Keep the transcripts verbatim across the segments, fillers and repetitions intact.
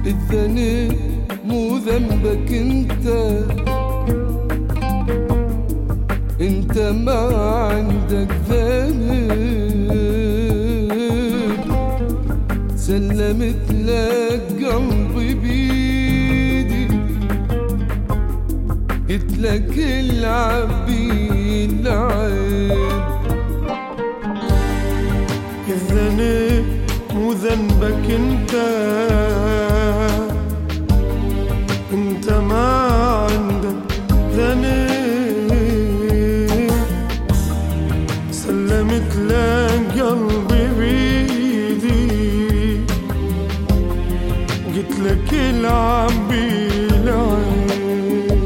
الثاني مو ذنبك انت، انت ما عندك ذنب، سلمت لك قلبي بيدي، قلت لك العب بالعيب. الذنب مو ذنبك انت، انت ما عندك ذنب، سلمت لك قلبي بيدي، قلت لك العب بالعين.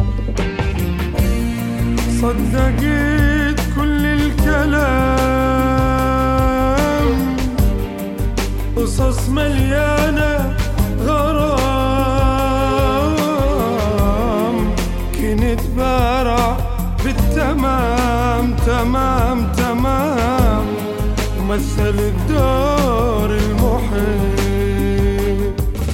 صدقت كل الكلام، قصص مليانة غرام، كنت بارع بالتمام تمام تمام، مثل الدور المحيط.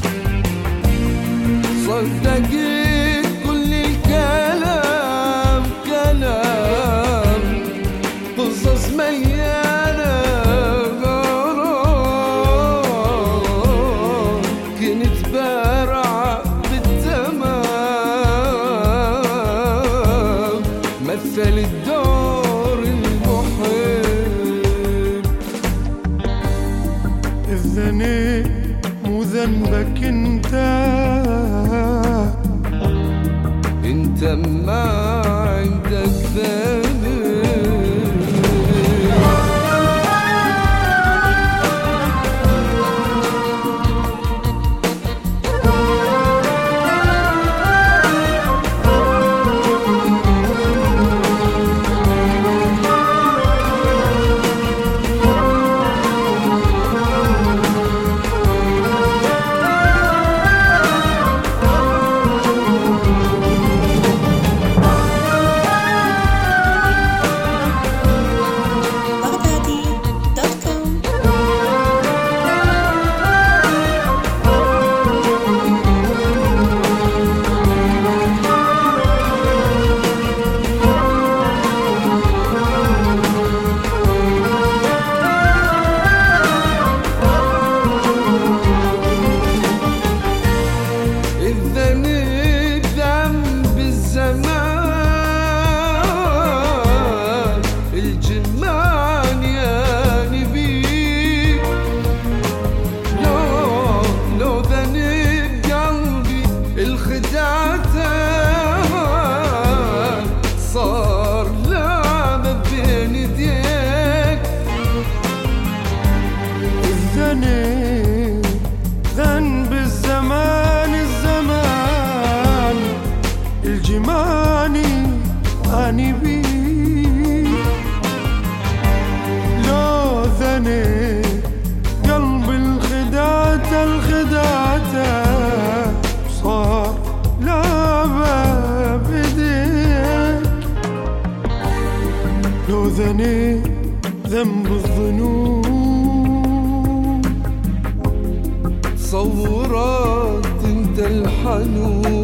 صدقت كل الكلام كلام، قصص مليانة غرام، كنت بارعة بالتمام، مثل الدور المحيط. الذنب مو ذنبك انت، انت ما عندك ذنب. صار لعبة بين ايديك. الذنب ذنب الزمان الزمان، الجماني أني بيك. لو ذنب قلب الخدعة الخدعة، صار لعبة بيديك. لو ذنب ذنب الظنون، صورت انت الحنون،